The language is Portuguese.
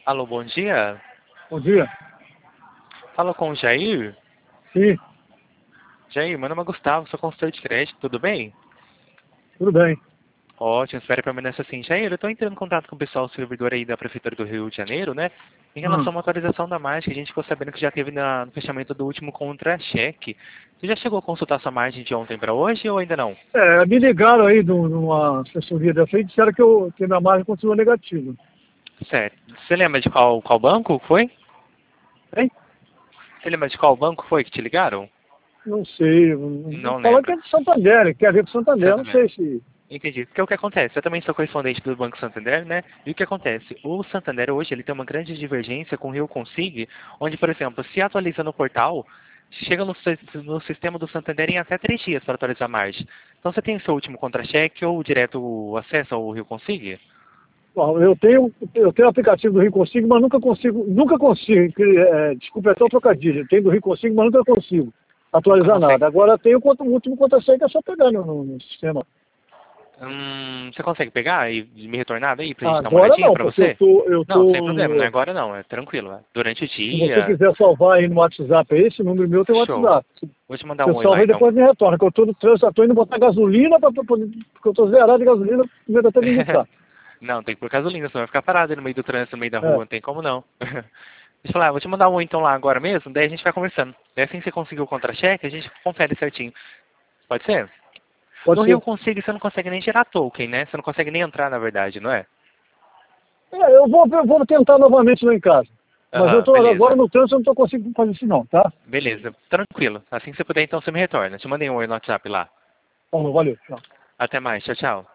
Alô, bom dia. Bom dia. Fala com o Jair. Sim, Jair, meu nome é Gustavo, sou consultor de crédito, tudo bem? tudo bem. Ótimo, espero permanecer assim. Jair, eu estou entrando em contato com o pessoal servidor aí da Prefeitura do Rio de Janeiro, né? Em relação a Hum. uma atualização da margem, que a gente ficou sabendo que já teve no fechamento do último contra-cheque. Você já chegou a consultar sua margem de ontem para hoje ou ainda não? Me ligaram aí numa assessoria dessa e disseram que minha margem continua negativa. Certo. Você lembra de qual banco foi? Hein? Você lembra de qual banco foi que te ligaram? Não sei. Não Falaram que lembra. é de Santander, quer ver com Santander. Não sei Santander. se. Entendi. Porque o que acontece? Eu também sou correspondente do Banco Santander, né? E o que acontece? O Santander hoje ele tem uma grande divergência com o Rio Consig, onde, por exemplo, se atualiza no portal, chega no sistema do Santander em até 3 dias para atualizar a margem. Então você tem o seu último contra-cheque ou direto acesso ao Rio Consig? Bom, eu tenho o aplicativo do Rio Consigo, mas nunca consigo, desculpa, é tão trocadilho. Eu tenho do Rio Consigo, mas nunca consigo Nunca atualizar consegue. nada. Agora tem o último contra-cheque, é só pegar no sistema. Você consegue pegar e me retornar daí pra gente dar uma Agora olhadinha não, pra porque eu você? tô, eu Não, sem problema, não é tô. agora não, é tranquilo. Durante o Se você dia, quiser salvar aí no WhatsApp, esse número meu tem show. WhatsApp. Vou te mandar Você um oi lá salva e então. depois me retorna, que eu tô no trânsito, eu tô indo botar gasolina pra poder, porque eu tô zerado de gasolina, com medo até de indicar. Não, tem que pôr gasolina, senão vai ficar parado aí no meio do trânsito, no meio da rua, É, não tem como não. Deixa eu falar, vou te mandar um então lá agora mesmo, daí a gente vai conversando. Daí assim que você conseguir o contra-cheque, a gente confere certinho. Pode ser? pode No Rio ser. Consigo você não consegue nem gerar token, né? Você não consegue nem entrar, na verdade, não é? Eu vou tentar novamente lá em casa. Mas eu Aham, tô agora beleza. no trânsito, eu não tô conseguindo fazer isso não, tá? Beleza, tranquilo. Assim que você puder, então você me retorna. Te mandei um oi no WhatsApp lá. Bom, valeu, tchau. Até mais, tchau, tchau.